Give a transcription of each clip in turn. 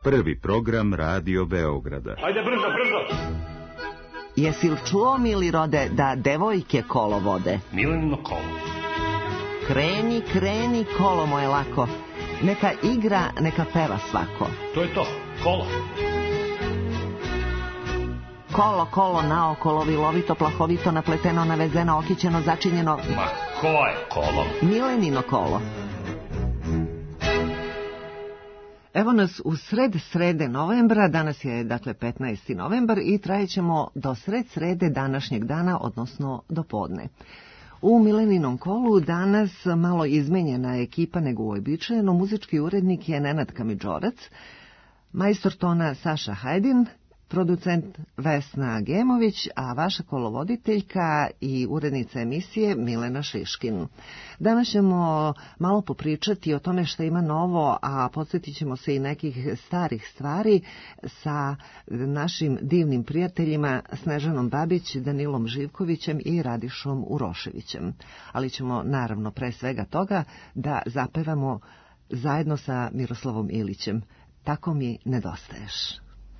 Prvi program Radio Beograda. Ajde, brzo, brzo! Jesi li čuo, mili rode, da devojke kolo vode? Milenino kolo. Kreni, kreni, kolo moje lako. Neka igra, neka peva svako. To je to, kolo. Kolo, kolo, naokolo, vilovito, plahovito, napleteno, navezeno, okićeno, začinjeno. Ma, ko je kolo? Milenino kolo. Evo nas u srede novembra, danas je dakle 15. novembar i trajećemo do srede današnjeg dana, odnosno do podne. U Mileninom kolu danas malo izmenjena ekipa nego uobičajeno. Muzički urednik je Nenad Kamidžorac, majstor tona Saša Hajdin, producent Vesna Gemović, a vaša kolovoditeljka i urednica emisije Milena Šiškin. Danas ćemo malo popričati o tome što ima novo, a podsjetit ćemo se i nekih starih stvari sa našim divnim prijateljima Snežanom Babić, Danilom Živkovićem i Radišom Uroševićem. Ali ćemo naravno pre svega toga da zapevamo zajedno sa Miroslavom Ilićem Tako mi nedostaješ.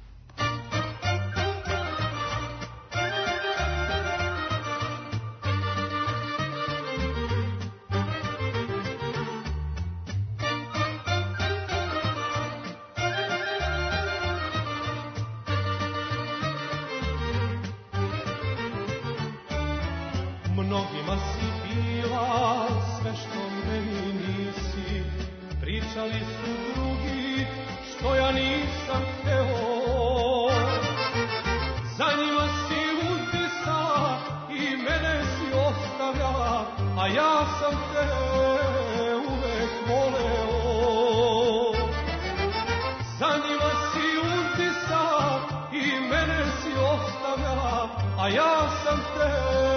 Mnogima si bila sve što meni nisi, pričali su drugi što ja nisam hteo. Za njima si uzdisala i mene si ostavljala, a ja sam te uvek voleo. Za njima si uzdisala i mene si ostavljala, a ja sam te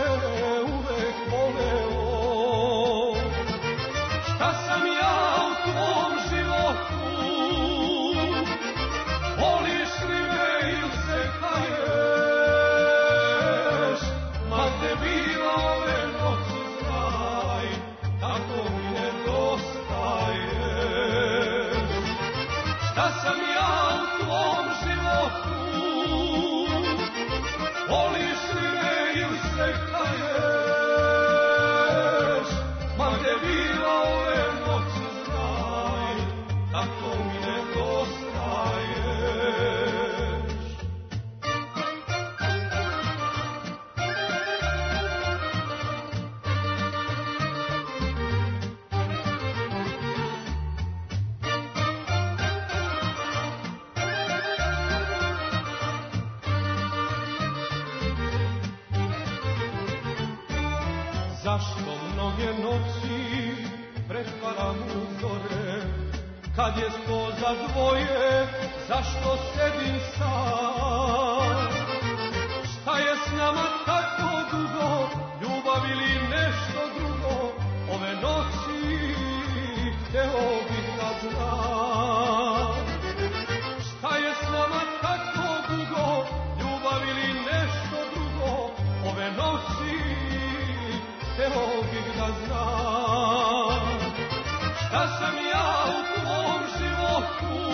zašto mnoge noći pretvaram uzore, kad je sto za dvoje, zašto sedim sam? Šta je s nama tako dugo, ljubav ili nešto drugo, ove noći hteo bih da znam. Šta je s nama tako dugo, ljubav ili nešto drugo, ove noći hteo bih da znam. Šta sam ja u tvom životu,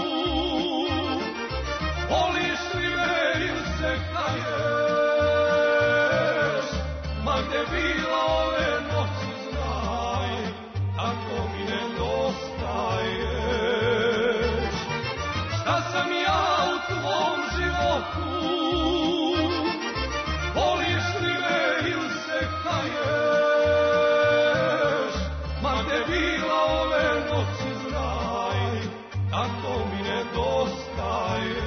voliš li me ili se kaješ? Ma gde bila ove noći znaj, tako mi nedostaješ. Šta sam ja u tvom životu, voliš li me ili se kaješ? Tako mi nedostaješ.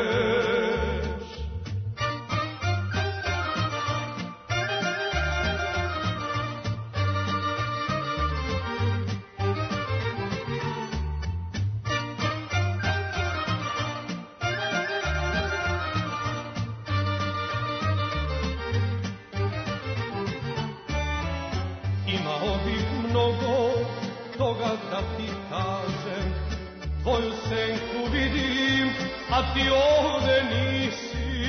Imao bih mnogo toga da ti kažem, tvoju senku vidim, a ti ovde nisi.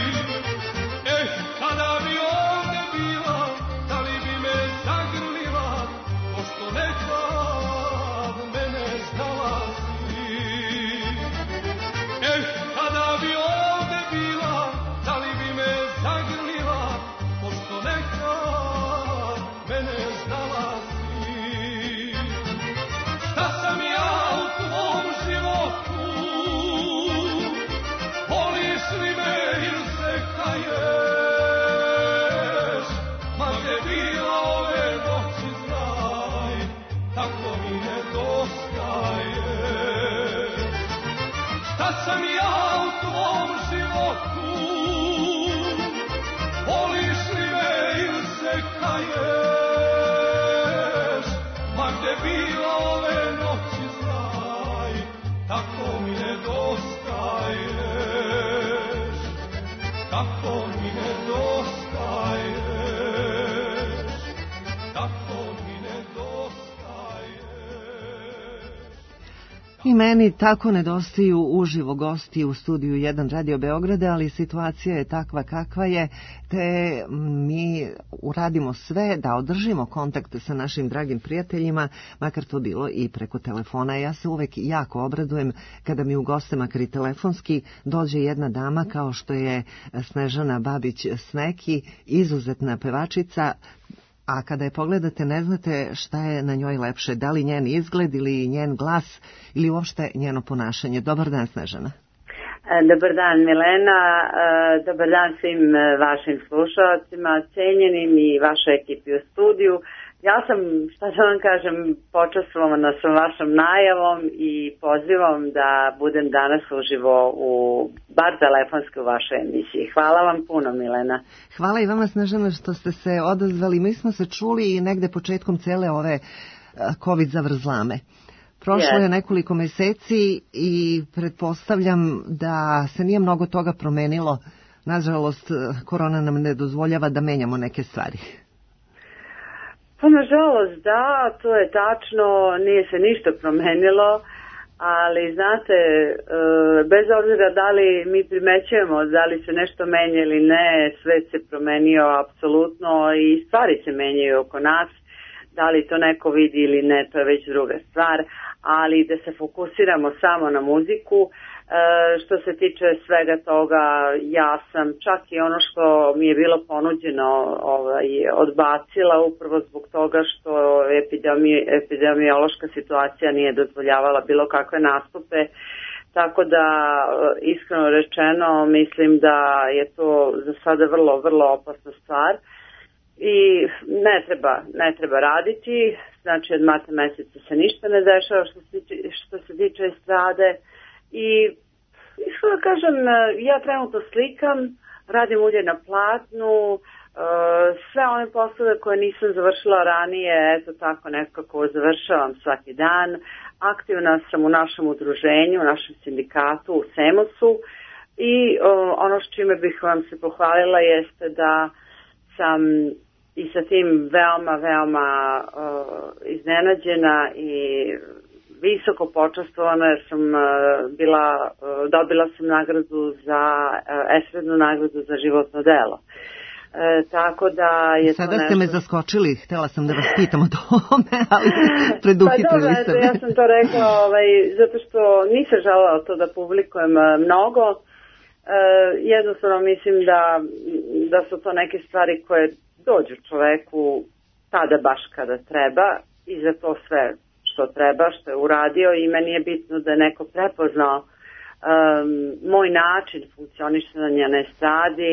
Kada bi ovde bila, da li bi me zagrlila, pošto nekad mene znala si. šta sam ja u tvom životu, voliš li me ili se kaješ, ma gde bila ove noći znaj, tako mi nedostaješ, tako mi nedostaješ, tako mi nedostaješ. I meni tako nedostaju uživo gosti u studiju 1 Radio Beograda, ali situacija je takva kakva je, te mi uradimo sve da održimo kontakt sa našim dragim prijateljima, makar to bilo i preko telefona. Ja se uvek jako obradujem kada mi u goste, makar i telefonski, dođe jedna dama kao što je Snežana Babić-Sneki, izuzetna pevačica, a kada je pogledate ne znate šta je na njoj lepše, da li njen izgled ili njen glas ili uopšte njeno ponašanje. Dobar dan, Snežana. Dobar dan, Milena, dobar dan svim vašim slušalcima, cenjenim i vašoj ekipi u studiju. Ja sam, šta da vam kažem, počastvovana sam vašom najavom i pozivom da budem danas uživo bar telefonski u vašoj emisiji. Hvala vam puno, Milena. Hvala i vama, Snežana, što ste se odazvali. Mi smo se čuli i negde početkom cele ove COVID zavrzlame. Prošlo je nekoliko meseci i pretpostavljam da se nije mnogo toga promenilo. Nažalost, korona nam ne dozvoljava da menjamo neke stvari. Pa nažalost da, to je tačno, nije se ništa promenilo, ali znate, bez obzira da li mi primećujemo da li se nešto menja ili ne, svet se promenio apsolutno i stvari se menjaju oko nas, da li to neko vidi ili ne, to je već druga stvar, ali da se fokusiramo samo na muziku. Što se tiče svega toga, ja sam čak i ono što mi je bilo ponuđeno odbacila upravo zbog toga što epidemiološka situacija nije dozvoljavala bilo kakve nastupe, tako da iskreno rečeno mislim da je to za sada vrlo, vrlo opasna stvar i ne treba raditi, znači od marta meseca se ništa ne dešava što se tiče estrade. I iskreno kažem, ja trenutno slikam, radim ulje na platnu, sve one poslove koje nisam završila ranije, eto tako nekako završavam svaki dan. Aktivna sam u našem udruženju, u našem sindikatu, u SEMOS-u i ono s čime bih vam se pohvalila jeste da sam i sa tim veoma, veoma iznenađena i visoko počastvovana jer sam dobila sam nagradu za estradnu nagradu za životno delo. Tako da je sada to nešto... ste me zaskočili, htjela sam da vas pitam o tome, ali preduhitrili ste me. Ja sam to rekla zato što nisam želela to da publikujem mnogo. Jednostavno mislim da su to neke stvari koje dođu čoveku tada baš kada treba i za to sve što treba, što je uradio i meni je bitno da je neko prepoznao moj način funkcionisanja na estradi,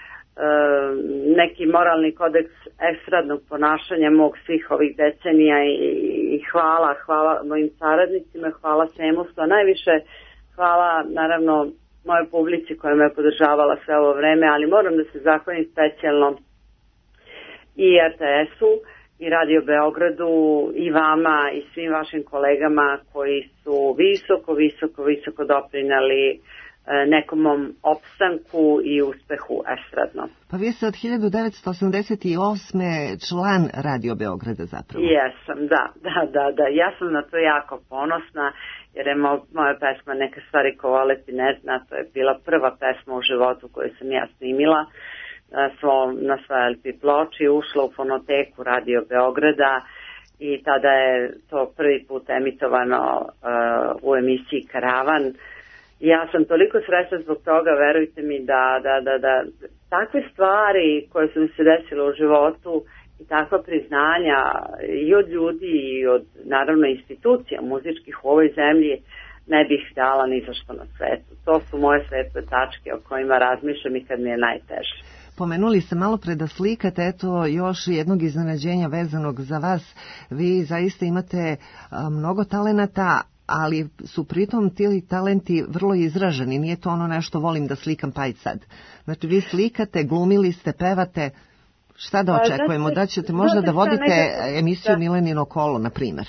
neki moralni kodeks estradnog ponašanja mog svih ovih decenija i hvala mojim saradnicima, hvala SEMOS-u, a najviše hvala naravno moje publici koja me je podržavala sve ovo vreme, ali moram da se zahvalim specijalno i RTS-u i Radio Beogradu i vama i svim vašim kolegama koji su visoko doprinali nekom mom opstanku i uspehu estradno. Pa vi ste od 1988. član Radio Beograda zapravo. Jesam, da. Ja sam na to jako ponosna jer je moja pesma Neke stvari ko vole ti ne zna, to je bila prva pesma u životu koju sam ja snimila na svoj LP ploči, ušla u fonoteku Radio Beograda i tada je to prvi put emitovano u emisiji Karavan. Ja sam toliko srećna zbog toga, verujte mi da takve stvari koje su mi se desile u životu i takva priznanja i od ljudi i od naravno institucija muzičkih u ovoj zemlji ne bih dala ni za što na svetu. To su moje svetle tačke o kojima razmišljam i kad mi je najteže. Pomenuli ste malo pre da slikate, eto još jednog iznenađenja vezanog za vas. Vi zaista imate mnogo talenata, ali su pritom ti talenti vrlo izraženi, nije to ono nešto volim da slikam pa i sad. Znači vi slikate, glumili ste, pevate, šta da očekujemo? Da ćete možda da vodite emisiju Milenino kolo, na primjer.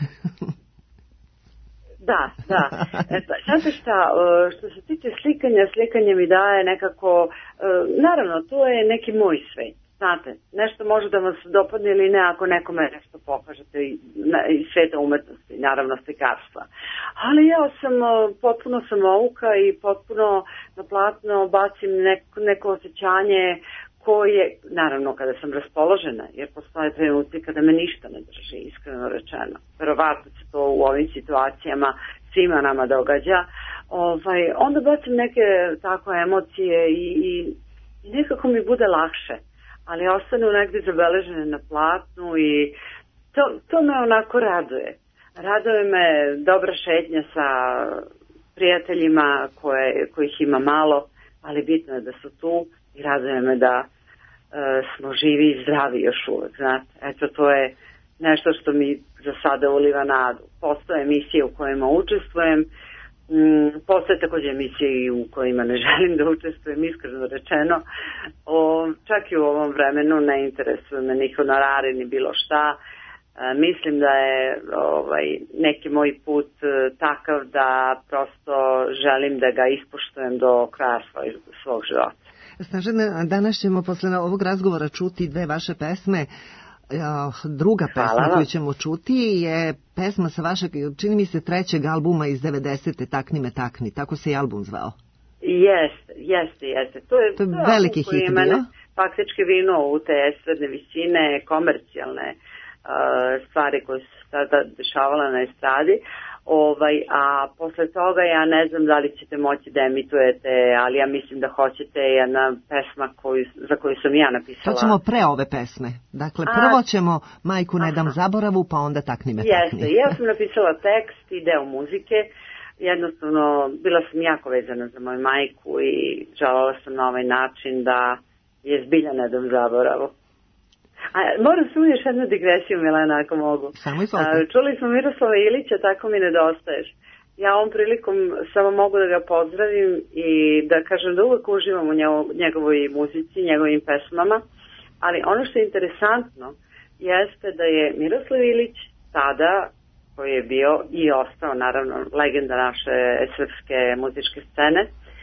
Da. Znate šta, što se tiče slikanja, slikanje mi daje nekako, naravno, to je neki moj svet. Znate, nešto može da vam se dopadne ili ne ako nekome nešto pokažete iz sveta umetnosti, naravno slikarstva. Ali ja sam potpuno samouka i potpuno na platno bacim neko osjećanje koje, naravno kada sam raspoložena, jer postoje trenuci kada me ništa ne drži, iskreno rečeno. Verovatno se to u ovim situacijama svima nama događa. Onda bacim neke tako emocije i nekako mi bude lakše. Ali ostanu negdje zabeležene na platnu i to me onako raduje. Raduje me dobra šetnja sa prijateljima kojih ima malo, ali bitno je da su tu i raduje me da smo živi i zdravi još uvek. Znate, eto to je nešto što mi za sada uliva nadu. Postoje emisije u kojima učestvujem, postoje također emisije u kojima ne želim da učestvujem, iskreno rečeno. Čak i u ovom vremenu ne interesuje me ni honorari ni bilo šta. Mislim da je neki moj put takav da prosto želim da ga ispoštujem do kraja svog života. Snažana, danas ćemo posle ovog razgovora čuti dve vaše pesme. Druga pesma koju ćemo čuti je pesma sa vašeg, čini mi se, trećeg albuma iz 90. Takni me takni, tako se i album zvao. Jeste. To je veliki hit bio. Mene faktički vinuo u te estradne visine, komercijalne stvari koje su sada dešavala na estradi. A posle toga ja ne znam da li ćete moći da emitujete, ali ja mislim da hoćete, jedna pesma za koju sam ja napisala. To ćemo pre ove pesme. Dakle, prvo ćemo Majku ne dam zaboravu, pa onda Takni me takni. Jeste, ja sam napisala tekst i deo muzike. Jednostavno, bila sam jako vezana za moju majku i želela sam na ovaj način da je zbilja ne dam zaboravu. Moram samo još jednu digresiju, Milena, ako mogu. Čuli smo Miroslava Ilića, tako mi nedostaješ. Ja ovom prilikom samo mogu da ga pozdravim i da kažem da uvek uživam u njegovoj muzici, njegovim pesmama, ali ono što je interesantno jeste da je Miroslav Ilić tada, koji je bio i ostao naravno legenda naše srpske muzičke scene,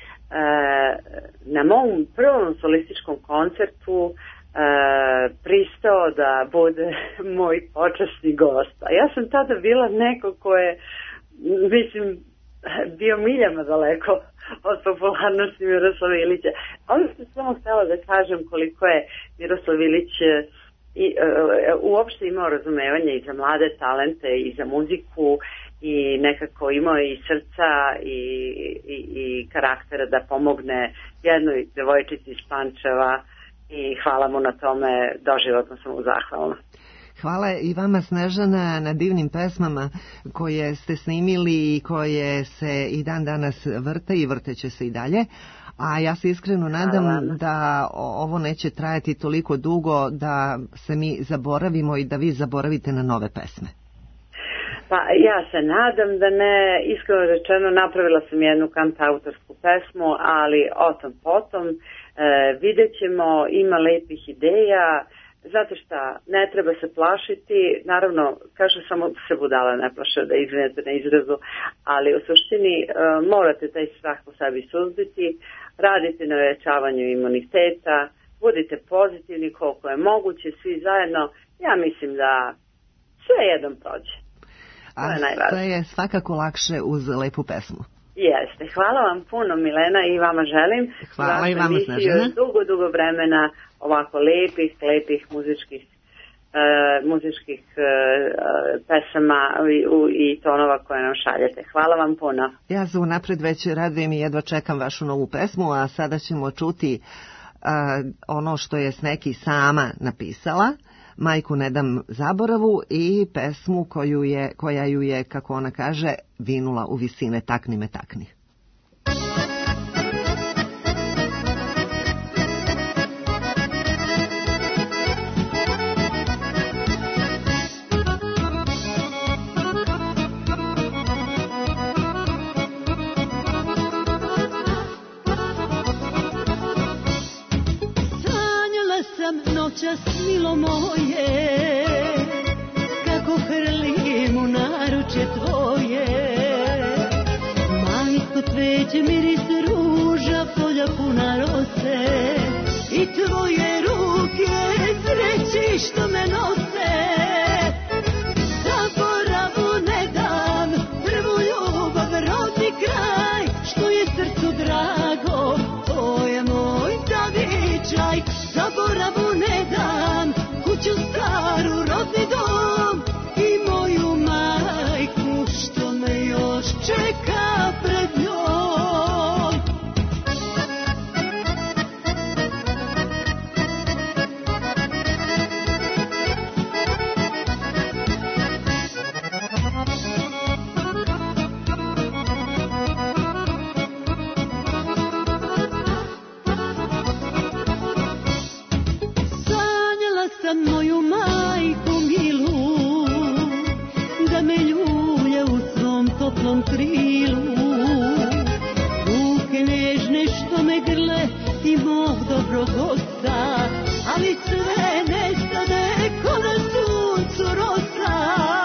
na mom prvom solističkom koncertu pristao da bude moj počasni gost. A ja sam tada bila neko ko je, mislim, bio miljama daleko od popularnosti Miroslava Ilića. Ono što samo htjela da kažem koliko je Miroslav Ilić uopšte imao razumevanje i za mlade talente i za muziku i nekako imao i srca i karaktera da pomogne jednoj devojčici iz Pančeva i hvala mu na tome, doživotno sam mu zahvalna. Hvala i vama, Snežana, na divnim pesmama koje ste snimili i koje se i dan danas vrte i vrteće se i dalje. A ja se iskreno nadam da ovo neće trajati toliko dugo da se mi zaboravimo i da vi zaboravite na nove pesme. Pa ja se nadam da ne, iskreno rečeno napravila sam jednu kantautorsku pesmu, ali o tom potom vidjet ćemo, ima lepih ideja. Znate šta, ne treba se plašiti, naravno, kažu samo se budala ne plaše, da izvinete na izrazu, ali u suštini morate taj strah po sebi suzbiti, radite na ojačavanju imuniteta, budite pozitivni koliko je moguće, svi zajedno, ja mislim da sve jednom prođe. To je najvažnije. To je svakako lakše uz lepu pesmu. Jeste, hvala vam puno, Milena, i vama želim. Hvala i vama, Snežana. Dugo vremena ovako lepih muzičkih pesama i tonova koje nam šaljete. Hvala vam puno. Ja se unapred već radujem i jedva čekam vašu novu pesmu, a sada ćemo čuti ono što je Sneki sama napisala, Majku ne dam zaboravu, i pesmu koja ju je, kako ona kaže, vinula u visine Takni me takni. noćas, milo moje, kako hrlim u naruče tvoje. Majko, cveće, miris ruža, polja puna rose, i tvoje ruke sreći što me nose. Zaboravu ne dam, prvu ljubav, rodni kraj, što je srcu drago, to je moj zavičaj. Zaboravu ne dam, kuću staru, rodni dom i moju majku što me još čeka pred njom. Sanjala sam moju majku milu, da me ljulja u svom toplom krilu. Ruke nežne što me grle i mog dobrog oca, ali sve nestane ko na suncu rosa.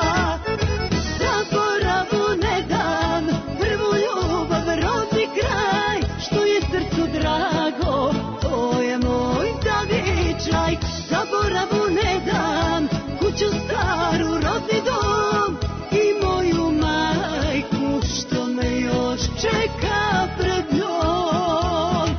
Zaboravu ne dam, prvu ljubav, rodni kraj, što je srcu drago, to je moj zavičaj. Zaboravu ne dam, kuću staru, rodni dom i moju majku što me još čeka pred njom.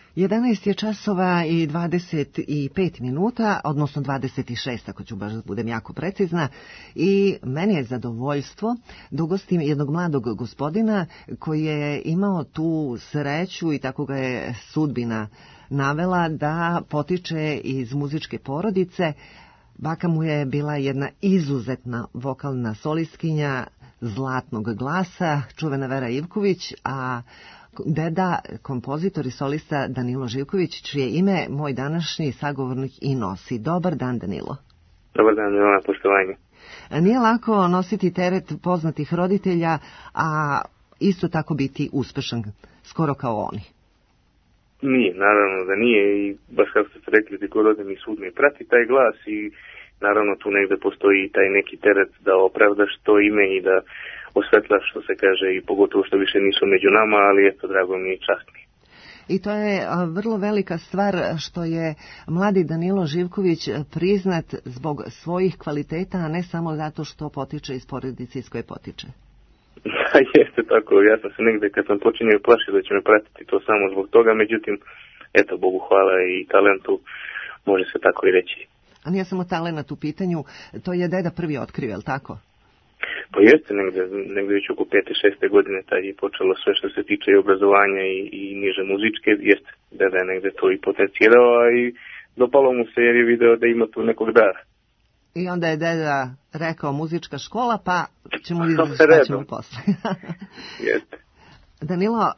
11 je časova i 25 minuta, odnosno 26, ako ću baš da budem jako precizna, i meni je zadovoljstvo da ugostim jednog mladog gospodina koji je imao tu sreću i tako ga je sudbina navela da potiče iz muzičke porodice. Baka mu je bila jedna izuzetna vokalna solistkinja zlatnog glasa, čuvena Vera Ivković, a deda, kompozitor i solista Danilo Živković, čije ime moj današnji sagovornik i nosi. Dobar dan, Danilo. Dobar dan, Milana, poštovanje. Nije lako nositi teret poznatih roditelja, a isto tako biti uspešan, skoro kao oni. Nije, naravno da nije, i baš kako ste rekli, gdje god odem i svud mi prati taj glas, i naravno tu negde postoji taj neki teret da opravdaš to ime i da osvetlaš, što se kaže, i pogotovo što više nisu među nama, ali eto, drago mi i čast mi. I to je vrlo velika stvar što je mladi Danilo Živković priznat zbog svojih kvaliteta, a ne samo zato što potiče iz porodice iz koje potiče. Jeste tako, ja sam se negde kad sam počinio plašio da će me pratiti to samo zbog toga, međutim, eto, Bogu hvala i talentu, može se tako i reći. A nije samo talent u pitanju, to je deda prvi otkrio, je li tako? Pa jeste, negde već oko 5-6 godine tad je počelo sve što se tiče i obrazovanja i niže muzičke, jeste, deda je negde to i potencirao, a i dopalo mu se jer je video da ima tu nekog dara. I onda je deda rekao muzička škola, pa ćemo vidjeti šta ćemo posle. Jeste. Danilo,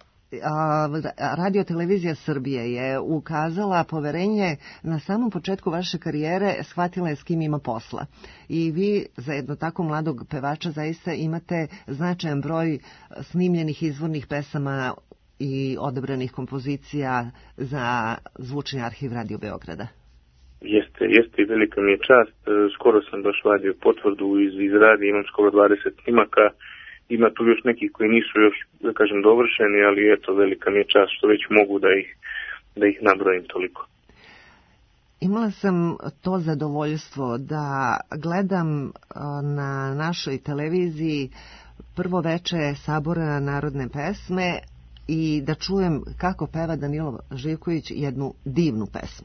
Radio Televizija Srbije je ukazala poverenje na samom početku vaše karijere, shvatila je s kim ima posla. I vi za jedno tako mladog pevača zaista imate značajan broj snimljenih izvornih pesama i odabranih kompozicija za zvučni arhiv Radio Beograda. Jeste i velika mi je čast. Skoro sam baš vadio potvrdu iz radija, imam skoro 20 snimaka. Ima tu još nekih koji nisu još, da kažem, dovršeni, ali eto, velika mi je čast što već mogu da ih nabrojim toliko. Imala sam to zadovoljstvo da gledam na našoj televiziji prvo veče Sabora narodne pesme i da čujem kako peva Danilo Živković jednu divnu pesmu.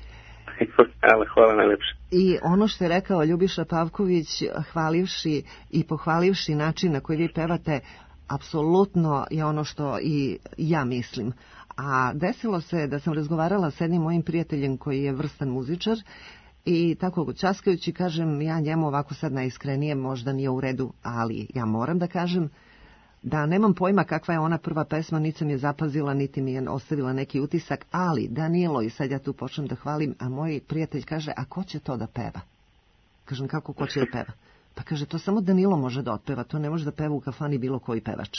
Hvala najlepše. I ono što je rekao Ljubiša Pavković, hvalivši i pohvalivši način na koji vi pevate, apsolutno je ono što i ja mislim. A desilo se da sam razgovarala s jednim mojim prijateljem koji je vrstan muzičar i tako časkajući kažem ja njemu ovako sad najiskrenije, možda nije u redu, ali ja moram da kažem da nemam pojma kakva je ona prva pesma, niti sam je zapazila, niti mi je ostavila neki utisak, ali Danilo, i sad ja tu počnem da hvalim, a moj prijatelj kaže, a ko će to da peva? Kažem, kako ko će da peva? Pa kaže, to samo Danilo može da otpeva, to ne može da peva u kafani bilo koji pevač.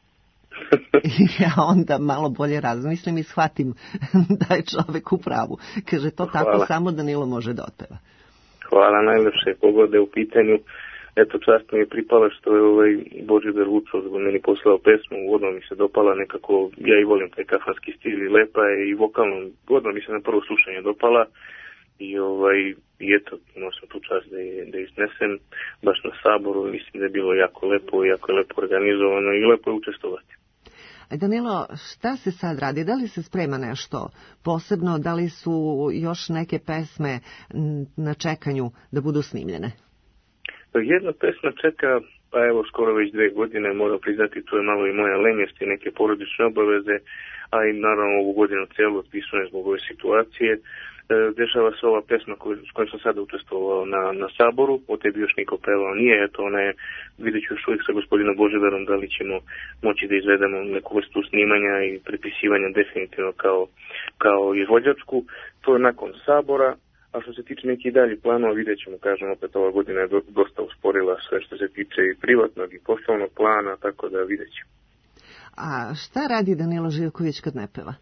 I ja onda malo bolje razmislim i shvatim da je čovek u pravu. Kaže, to tako samo Danilo može da otpeva. Hvala najlepše, pogode u pitanju. Eto, čast mi je pripala što je Božidar Vučov meni poslao pesmu, odmah mi se dopala nekako, ja i volim taj kafanski stil i lepa je i vokalno, odmah mi se na prvo slušanje dopala i eto, imao sam tu čast da iznesem baš na Saboru, mislim da je bilo jako lepo organizovano i lepo je učestovati. Danilo, šta se sad radi? Da li se sprema nešto posebno? Da li su još neke pesme na čekanju da budu snimljene? Jedna pesma čeka, pa evo skoro već 2 godine, moram priznati, to je malo i moja lenjost i neke porodične obaveze, a i naravno ovu godinu cijelu otpisujem zbog ove situacije. Dešava se ova pesma s kojom sam sada učestvovao na Saboru, o tebi još niko pevao nije, eto ona je, vidjet ću još uvijek sa gospodinom Božidarom da li ćemo moći da izvedemo neku vrstu snimanja i prepisivanja definitivno kao izvođačku. To je nakon Sabora. A što se tiče nekih dalje planova, vidjet ćemo, kažem, opet ova godina je dosta usporila sve što se tiče i privatnog i poslovnog plana, tako da vidjet ćemo. A šta radi Danilo Živković kad ne peva?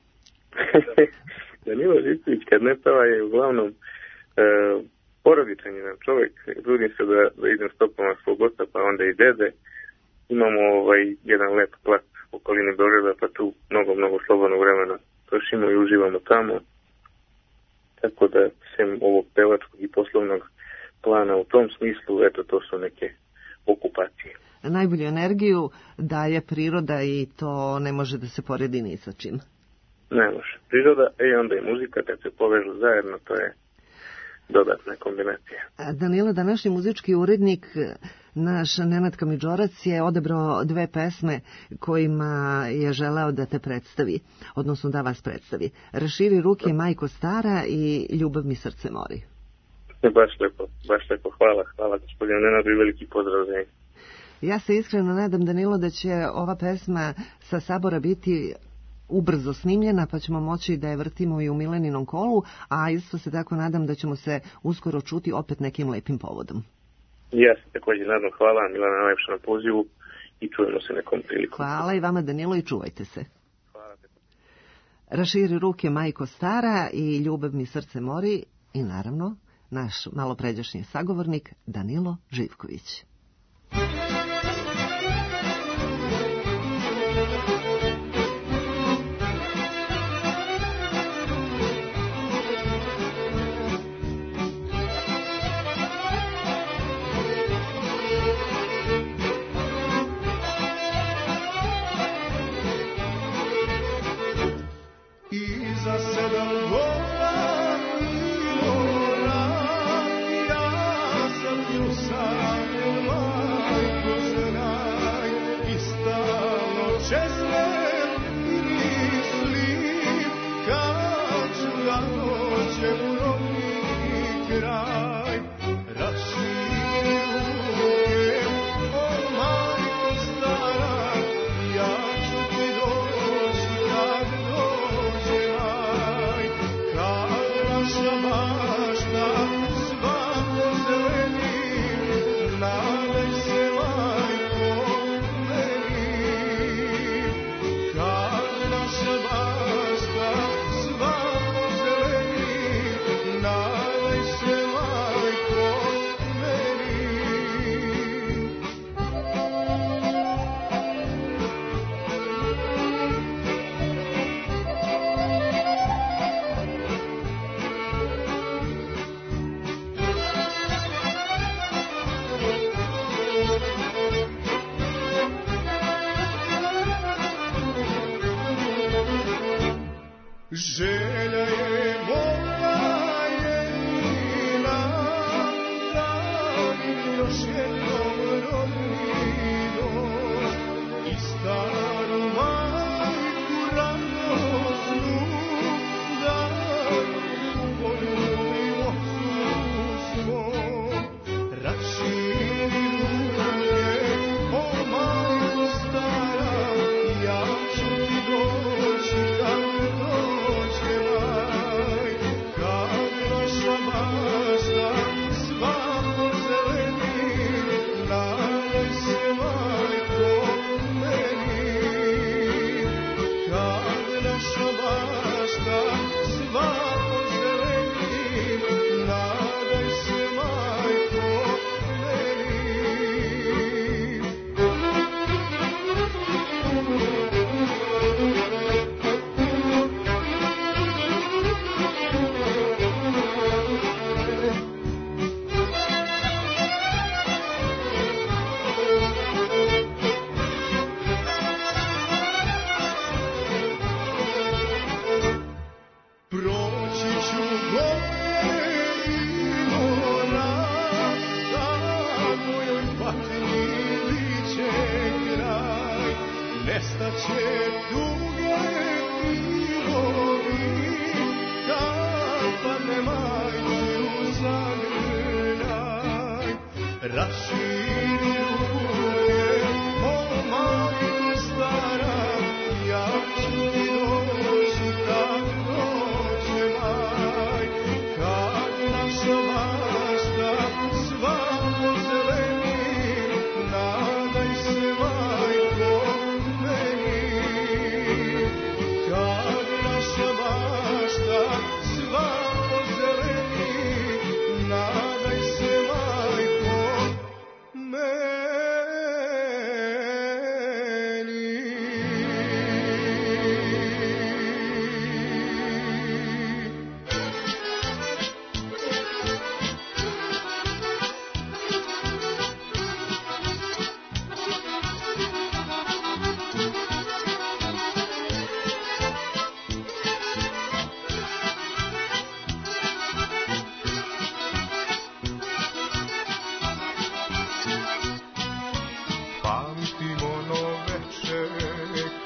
Danilo Živković kad ne peva je uglavnom porodičan jedan čovjek. Trudim se da idem stopama svog oca, pa onda i dede. Imamo jedan lep plac u okolini Beograda, pa tu mnogo slobodnog vremena trošimo i uživamo tamo. Tako da sem ovog pevačkog i poslovnog plana u tom smislu, eto, to su neke okupacije. Najbolju energiju daje priroda i to ne može da se poredi ni sa čim. Ne može. Priroda i onda i muzika kad se povežu zajedno, to je dodatna kombinacija. Danilo, današnji muzički urednik, naš Nenad Kamidžorac, je odabrao 2 pesme kojima je želeo da te predstavi, odnosno da vas predstavi. Raširi ruke, majko stara i Ljubav mi srce mori. Baš lepo. Hvala gospodinu Nenadu i veliki pozdrav za njega. Ja se iskreno nadam, Danilo, da će ova pesma sa sabora biti ubrzo snimljena, pa ćemo moći da je vrtimo i u Mileninom kolu, a isto se tako nadam da ćemo se uskoro čuti opet nekim lepim povodom. Ja se također nadam. Hvala Milana najlepša na pozivu i čujemo se nekom prilikom. Hvala i vama, Danilo, i čuvajte se. Hvala. Raširi ruke, majko stara i Ljubav mi srce mori i naravno naš malopređašnji sagovornik Danilo Živković. Iza 7 godina mora, ja sam nju sanjao, majko znaj, i stalno čeznem i mislim kad ću da dođem u rodni kraj. Raširi ruke, o majko stara, ja ću ti doći kad dođe maj. Kad naša bašta sva pozeleni, nadaj se majko meni. Kad naša bašta sva pozeleni, nadaj se majko meni. Želja je moja jedina, da vidim još jednom rodni dom i staru majku radosnu, da poljubim ocu svom. Raširi ruke, o majko stara, ja ću ti doći kad dođe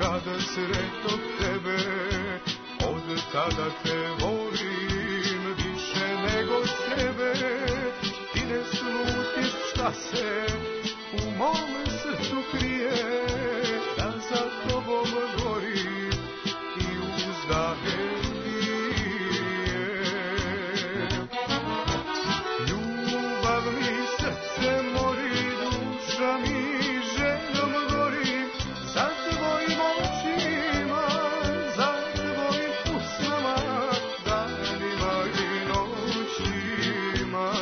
kada sretnog tebe, od tada te volim više nego sebe. Ti ne slutiš šta se u mom srcu krije, da za tobom gori i uzdahe lije. Ljubav mi srce mori, duša mi željom gori, za tvojim očima, za tvojim usnama, danima i noćima.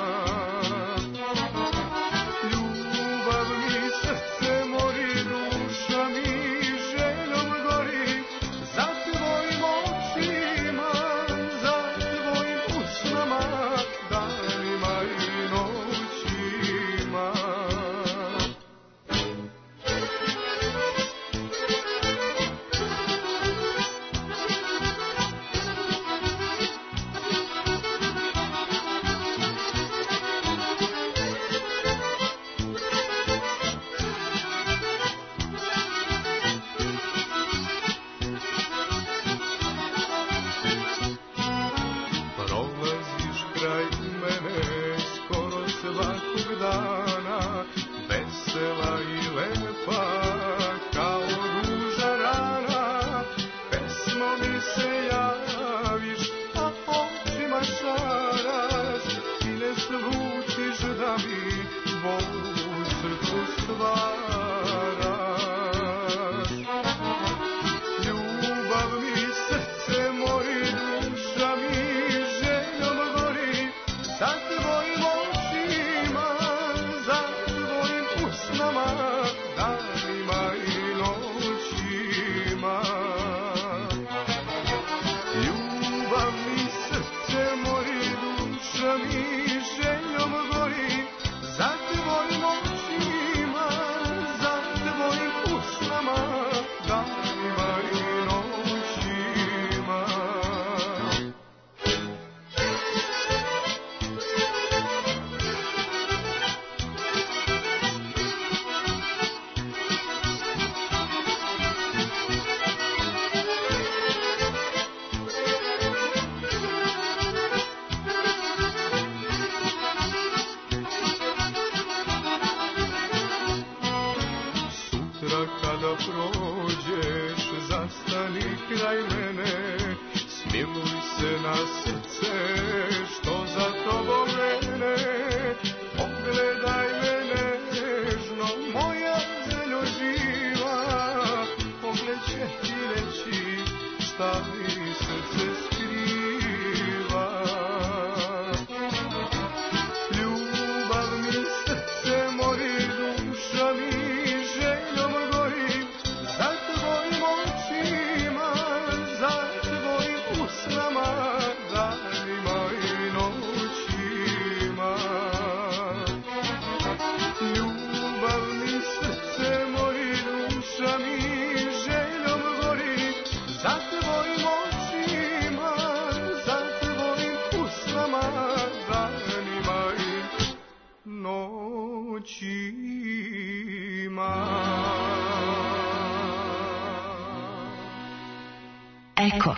Ljubav mi srce mori, duša mi željom gori, za tvojim očima, za tvojim usnama, danima i noćima. Prolaziš kraj mene skoro svakog dana, vesela i lepa kao ruža rana. Pesmo mi se javiš, a očima šaraš, ti ne slutiš da mi bol u srcu stvaraš. Ljubav mi srce mori, duša mi željom gori, za tvojim očima, za tvojim usnama, danima i noćima. Ljubav mi srce mori, duša mi željom gori, za tvojim očima, za tvojim usnama, danima i noćima. Sutra kada prođeš, zastani kraj mene, smiluj se na srce što za tobom mene. Pogledaj me nežno, moja željo živa, pogled će ti reći šta mi srce skriva. Ljubav mi srce mori, duša mi željom gori, za tvojim očima, za tvojim usnama, danima i noćima. Ljubav mi srce mori, duša mi željom gori, za tvojim očima, za tvojim usnama, danima i noćima. Eko.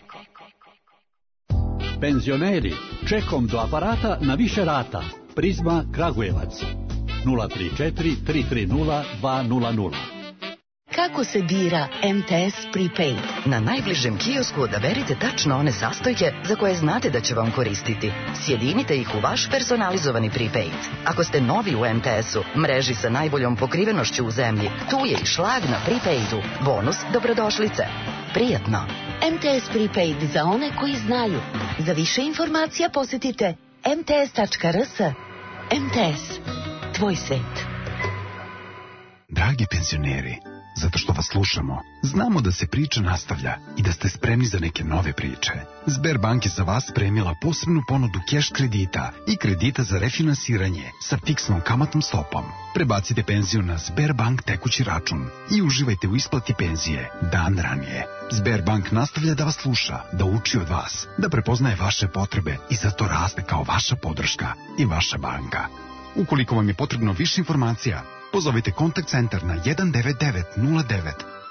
Penzioneri, čekom do aparata na više rata. Prizma Kragujevac 034 330 200. Kako se bira MTS Prepaid? Na najbližem kiosku odaberite tačno one sastojke za koje znate da će vam koristiti. Sjedinite ih u vaš personalizovani prepaid. Ako ste novi u MTS-u, mreži sa najboljom pokrivenošću u zemlji, tu je i šlag na prepaidu. Bonus dobrodošlice. Prijatno. MTS Prepaid za one koji znaju. Za više informacija posjetite mts.rs. MTS. Tvoj svet. Dragi penzioneri, zato što vas slušamo, znamo da se priča nastavlja i da ste spremni za neke nove priče. Sberbank je za vas spremila posebnu ponudu keš kredita i kredita za refinansiranje sa fiksnom kamatnom stopom. Prebacite penziju na Sberbank tekući račun i uživajte u isplati penzije dan ranije. Sberbank nastavlja da vas sluša, da uči od vas, da prepoznaje vaše potrebe i zato raste kao vaša podrška i vaša banka. Ukoliko vam je potrebno više informacija, pozovite kontakt centar na 19909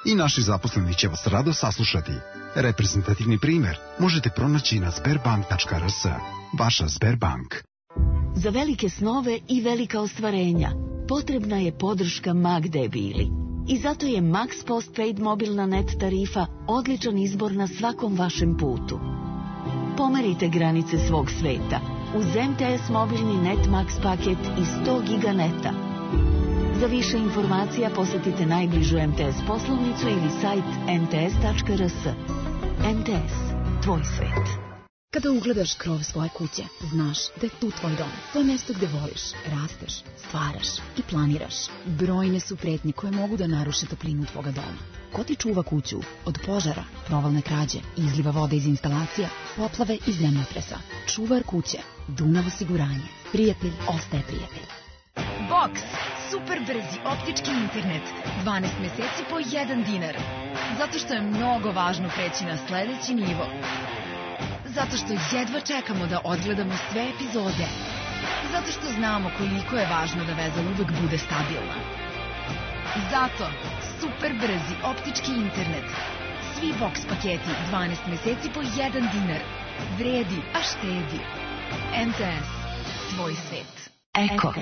I naši zaposleni će vas rado saslušati. Reprezentativni primjer možete pronaći na sberbank.rs. Vaša Sberbank. Za velike snove i velika ostvarenja potrebna je podrška ma gde bili. I zato je Max Postpaid mobilna net tarifa odličan izbor na svakom vašem putu. Pomerite granice svog sveta uz MTS mobilni Net Max paket i 100 giga neta. Za više informacija posjetite najbližu MTS poslovnicu ili sajt mts.rs. MTS, tvoj svet. Kada ugledaš krov svoje kuće, znaš da je tu tvoj dom. To je mjesto gdje voliš, rasteš, stvaraš i planiraš. Brojne su pretnje koje mogu da naruše toplinu tvoga doma. Ko ti čuva kuću od požara, provalne krađe, izliva vode iz instalacija, poplave i zemljotresa? Čuvar kuće, Dunav osiguranje. Prijatelj ostaje prijatelj. Box, super brzi optički internet, 12 mjeseci po 1 dinar. Zato što je mnogo važno preći na sljedeći nivo. Zato što jedva čekamo da odgledamo sve epizode. Zato što znamo koliko je važno da veza uvek bude stabilna. Zato super brzi optički internet. Svi Box paketi 12 mjeseci po 1 dinar. Vredi, a štedi. MTS, tvoj svet. Eko.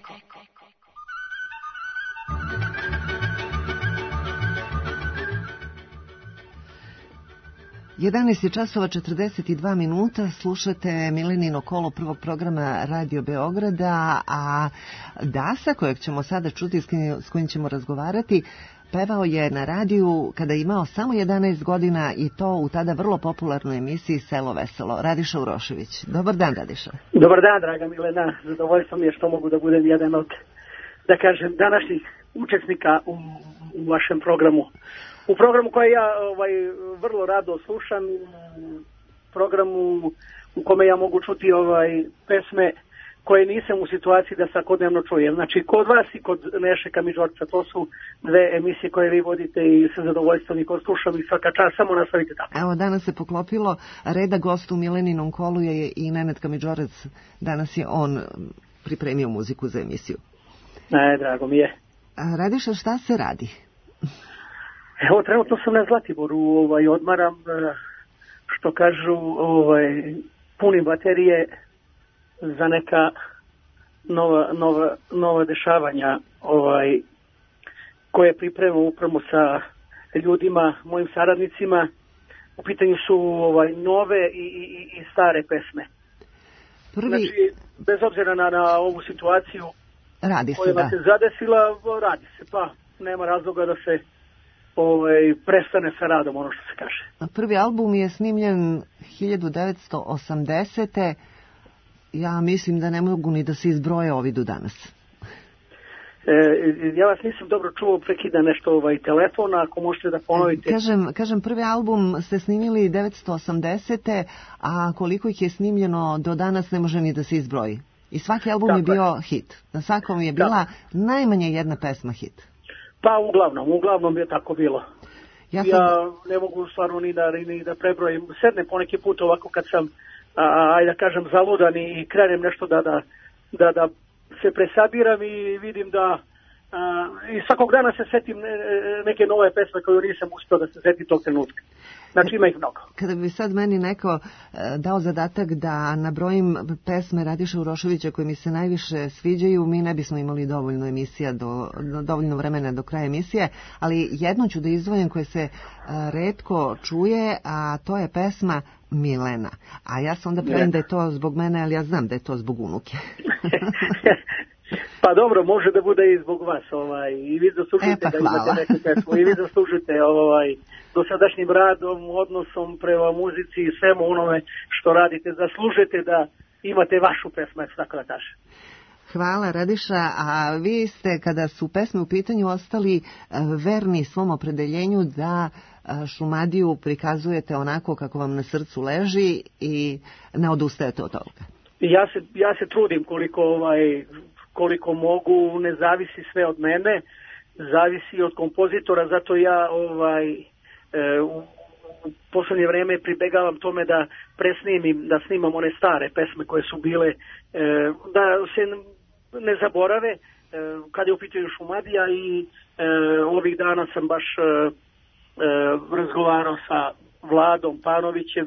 11 je časova 42 minuta, slušate Milenino kolo prvog programa Radio Beograda, a Dasa, kojeg ćemo sada čuti, s kojim ćemo razgovarati, pevao je na radiju kada je imao samo 11 godina i to u tada vrlo popularnoj emisiji Selo veselo. Radiša Urošević. Dobar dan, Radiša. Dobar dan, draga Milena. Zadovoljstvo mi je što mogu da budem jedan od, da kažem, današnjih učesnika u vašem programu. U programu koji ja vrlo rado slušam, programu u kome ja mogu čuti pesme koje nisam u situaciji da svakodnevno čujem. Znači, kod vas i kod Neše Kamidžorca, to su dve emisije koje vi vodite i sa zadovoljstvom i kod slušam i svaka čast, samo nastavite tako. Evo, danas se poklopilo, reda gost u Mileninom kolu je i Nenad Kamidžorac. Danas je on pripremio muziku za emisiju. Drago mi je. Radiša, šta se radi? Evo, trenutno sam na Zlatiboru, odmaram, što kažu, punim baterije za neka nova dešavanja, koje pripremam upravo sa ljudima, mojim saradnicima. U pitanju su nove i stare pesme. Znači, bez obzira na ovu situaciju koja se zadesila, radi se, pa nema razloga da se prestane sa radom, ono što se kaže. Prvi album je snimljen 1980. Ja mislim da ne mogu ni da se izbroje ovi do danas. Ja vas nisam dobro čuo, prekida nešto telefona, ako možete da ponovite. Kažem, prvi album ste snimili 1980. a koliko ih je snimljeno do danas ne može ni da se izbroji. I svaki album je bio hit. Na svakom je bila najmanje jedna pesma hit. Pa uglavnom je tako bilo. Ja ne mogu stvarno ni da prebrojim. Sednem poneki put ovako kad sam, ajde da kažem, zaludan i krenem nešto da se presabiram i vidim da i svakog dana se setim neke nove pesme koju nisam uspio da se setim tog trenutka. Znači ima ih mnogo. Kada bi sad meni neko dao zadatak da nabrojim pesme Radiša Uroševića koje mi se najviše sviđaju, mi ne bismo imali dovoljno emisija, dovoljno vremena do kraja emisije, ali jednu ću da izdvojim koje se retko čuje, a to je pesma Milena. A ja se onda pravim da je to zbog mene, ali ja znam da je to zbog unuke. Pa dobro, može da bude i zbog vas, i vi zaslužite da imate neku pesmu, i vi zaslužite dosadašnjim radom, odnosom prema muzici i svemu onome što radite, zaslužite da imate vašu pesmu, tako da kažem. Hvala, Radiša, a vi ste, kada su pesme u pitanju, ostali verni svom opredeljenju da Šumadiju prikazujete onako kako vam na srcu leži i ne odustajete od toga. Ja se trudim koliko mogu, ne zavisi sve od mene, zavisi od kompozitora, zato ja u poslednje vreme pribegavam tome da da snimam one stare pesme koje su bile, da se ne zaborave kad je u pitanju Šumadija i ovih dana sam baš razgovarao sa Vladom Panovićem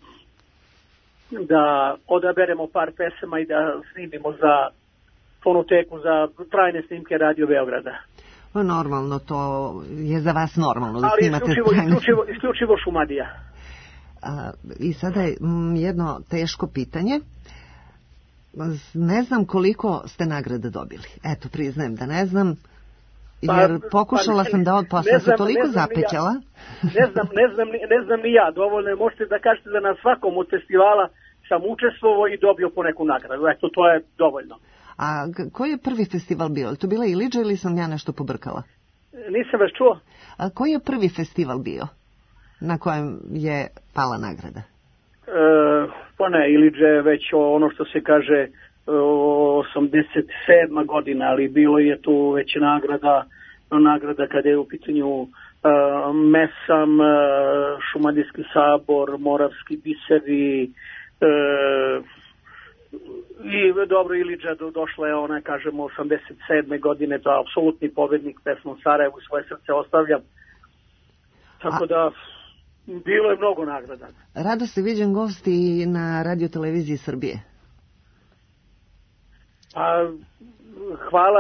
da odaberemo par pesama i da snimimo za fonoteku za trajne snimke Radio Beograda. Normalno, to je za vas normalno da ali snimate isključivo Šumadija. I sada je jedno teško pitanje. Ne znam koliko ste nagrade dobili. Eto, priznajem da ne znam, jer pokušala sam da pa sam se toliko zapećala. Ne znam ni ja, dovoljno je, možete da kažete da na svakom od festivala sam učestvovao i dobio po neku nagradu. Eto, to je dovoljno. A koji je prvi festival bio? To bila Ilidža ili sam ja nešto pobrkala? Nisam vas čuo. A koji je prvi festival bio na kojem je pala nagrada? Pa ne, Ilidža je već ono što se kaže 87. godina, ali bilo je tu već nagrada kada je u pitanju Mesam, Šumadijski sabor, Moravski biseri, i dobro, Ilidža došla je ona, kažemo, 87. godine, to je apsolutni pobednik pesmom Sarajevu, svoje srce ostavljam. Tako da, bilo je mnogo nagrada. Rado se viđen gost i na Radio Televiziji Srbije. Pa, hvala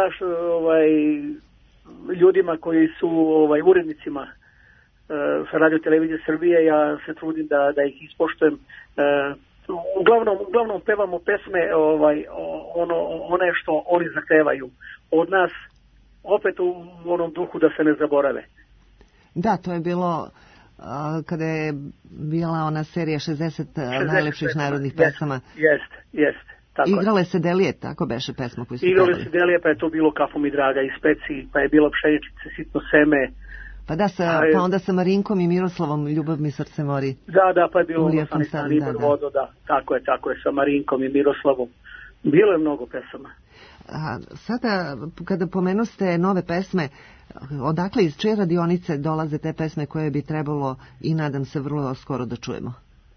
ljudima koji su urednicima sa Radio Televizije Srbije, ja se trudim da ih ispoštujem. Uglavnom pevamo pesme one što oni zahtevaju od nas, opet u onom duhu da se ne zaborave. Da, to je bilo kada je bila ona serija 60 najlepših narodnih pesama. Jeste. Igrale se Delije, tako beše pesma koju su Igrale se Delije, pa je to bilo Kafo mi draga i Speci, pa je bilo Pšeničice, Sitno seme. Pa onda sa Marinkom i Miroslavom Ljubav mi srce mori. Da, pa je bilo Vodo, da. Tako je, sa Marinkom i Miroslavom. Bilo je mnogo pesama. A sada, kada pomenuste nove pesme, odakle iz čije radionice dolaze te pesme koje bi trebalo i nadam se vrlo skoro da čujemo?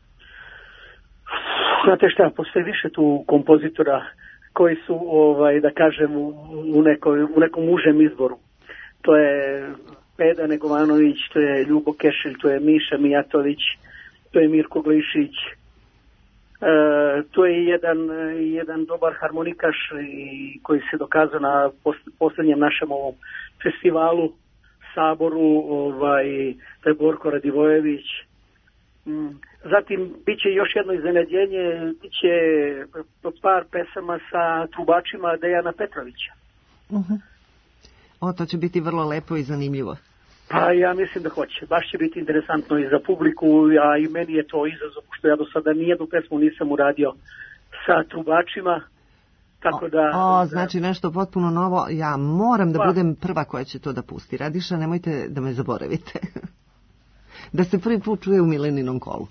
Znate šta, postoje više tu kompozitora koji su, da kažem, u nekom užem izboru. To je Peda Negovanović, to je Ljubo Kešelj, to je Miša Mijatović, to je Mirko Glišić, to je jedan dobar harmonikaš koji se dokazao na posljednjem našem ovom festivalu, Saboru, to je Borko Radivojević. Zatim biće još jedno iznenađenje, biće par pesama sa trubačima Dejana Petrovića. To će biti vrlo lepo i zanimljivo. Pa ja mislim da hoće. Baš će biti interesantno i za publiku, a i meni je to izazov, što ja do sada nijednu pesmu nisam uradio sa trubačima. Tako da... Znači nešto potpuno novo. Ja moram da budem prva koja će to da pusti. Radiša, nemojte da me zaboravite. Da se prvi put čuje u Mileninom kolu.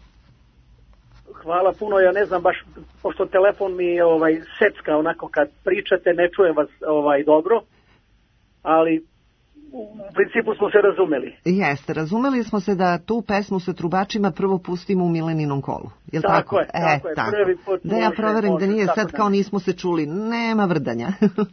Hvala puno, ja ne znam baš, pošto telefon mi je secka, onako kad pričate, ne čujem vas dobro, ali u principu smo se razumeli. Jeste, razumeli smo se da tu pesmu sa trubačima prvo pustimo u Mileninom kolu. Jel tako? Tako je. Prvi put da ja proverim da nije sad kao nismo se čuli, nema vrdanja.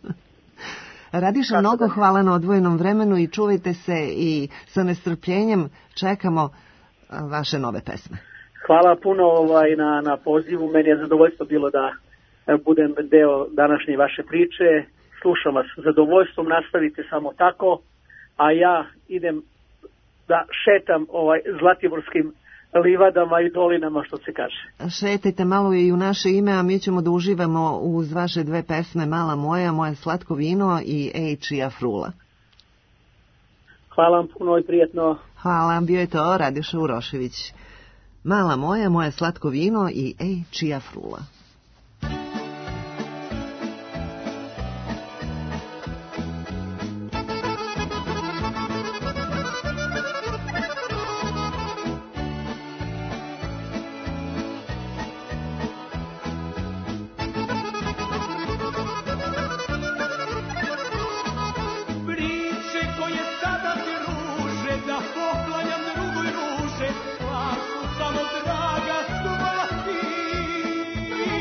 Radiša, mnogo hvala na odvojenom vremenu i čuvajte se i sa nestrpljenjem čekamo vaše nove pesme. Hvala puno na pozivu, meni je zadovoljstvo bilo da budem deo današnje vaše priče. Slušam vas zadovoljstvom, nastavite samo tako, a ja idem da šetam zlatiborskim livadama i dolinama, što se kaže. Šetajte malo i u naše ime, a mi ćemo da uživamo uz vaše dve pesme, Mala moja, Moje slatko vino i Ej, čija frula. Hvala vam puno i prijetno. Hvala vam, bio je to Radiša Urošević. Mala moja, Moje slatko vino i Ej, čija frula. Samo draga, tvoja ti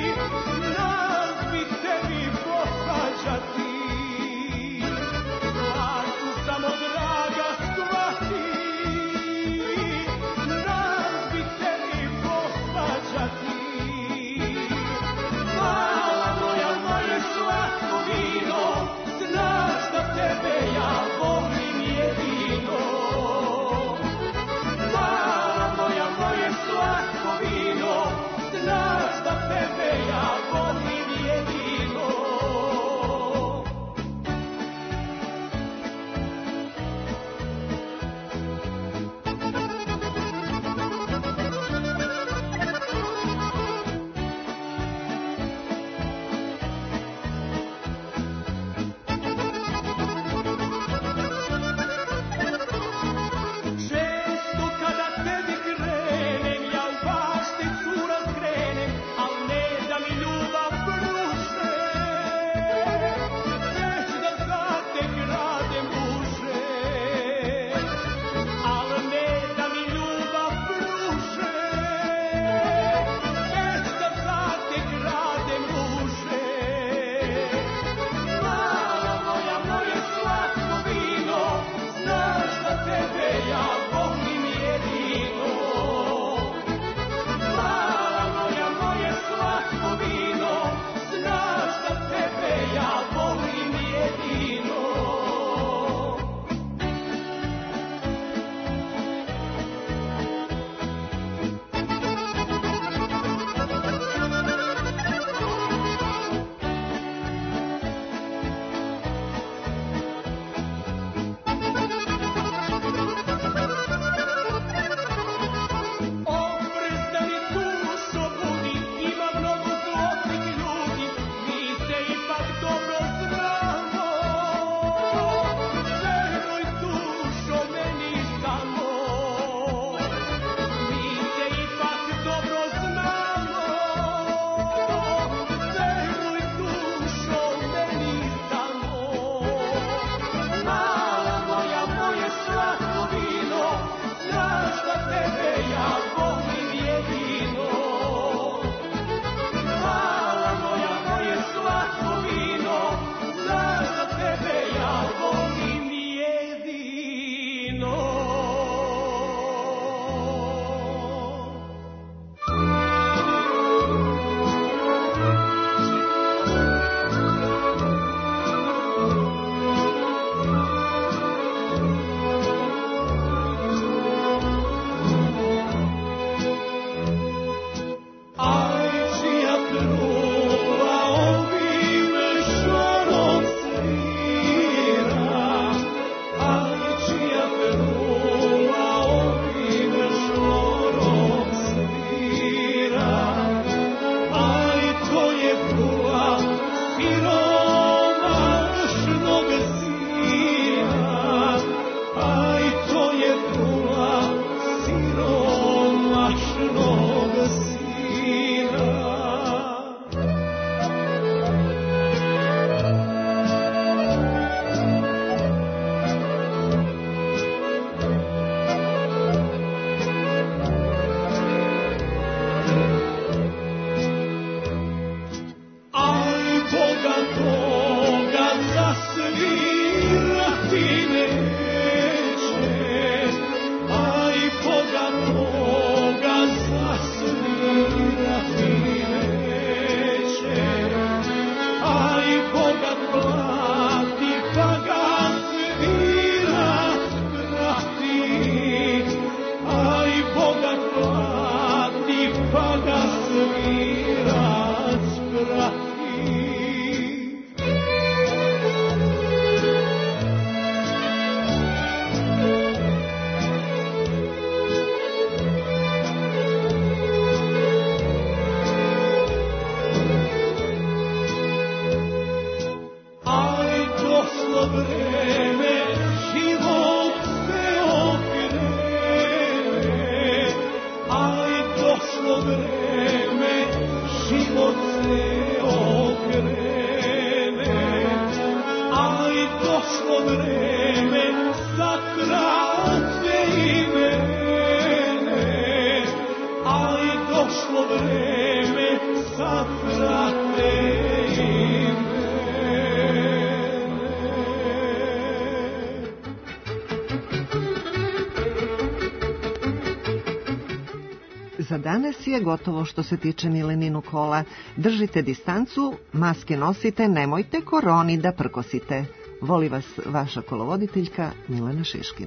se okrene, ali došlo vreme satrate i mene, ali došlo vreme satrate i mene. Za danas je gotovo što se tiče Mileninu kola. Držite distancu, maske nosite, nemojte koroni da prkosite. Voli vas vaša kolovoditeljka Milena Šiškin.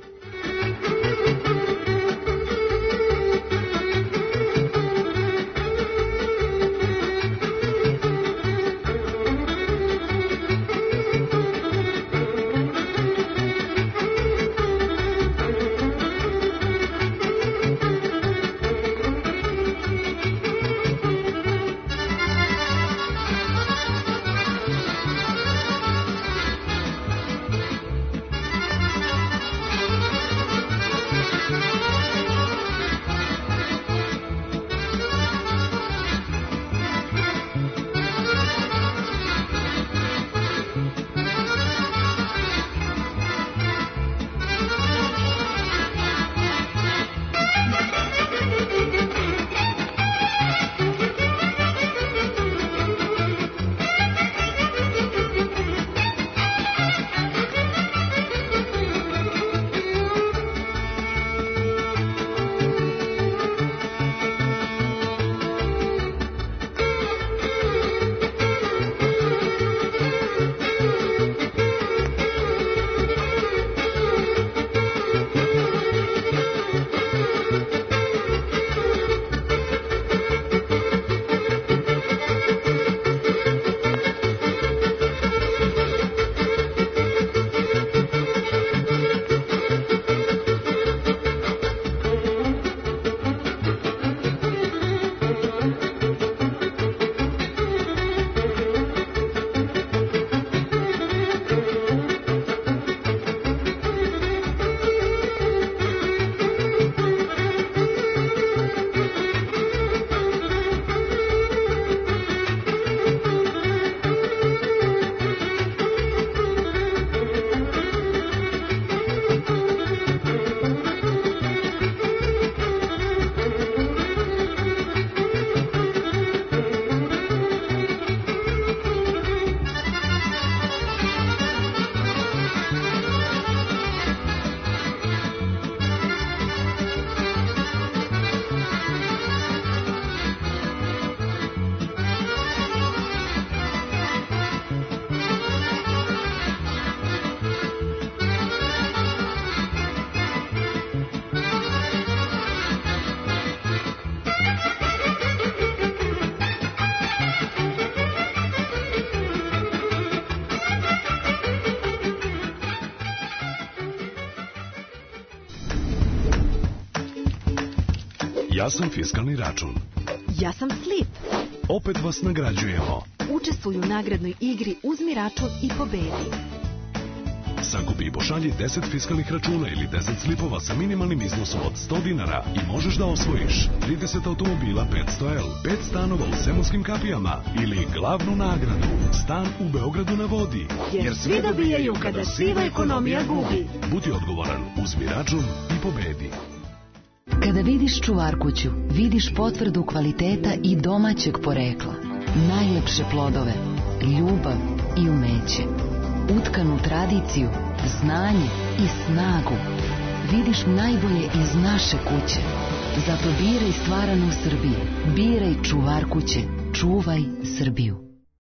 Ja sam fiskalni račun. Ja sam Slip. Opet vas nagrađujemo. Učestvuj u nagradnoj igri Uzmi račun i pobedi. Sakupi i pošalji 10 fiskalnih računa ili 10 slipova sa minimalnim iznosom od 100 dinara i možeš da osvojiš 30 automobila 500L, 5 stanova u Semunskim kapijama ili glavnu nagradu, stan u Beogradu na vodi. Jer svi dobijaju kada siva ekonomija gubi. Budi odgovoran, uzmi račun i pobedi. Kada vidiš čuvarkuću, vidiš potvrdu kvaliteta i domaćeg porekla. Najlepše plodove, ljubav i umeće. Utkanu tradiciju, znanje i snagu. Vidiš najbolje iz naše kuće. Zato biraj stvarano u Srbiji. Biraj čuvarkuće. Čuvaj Srbiju.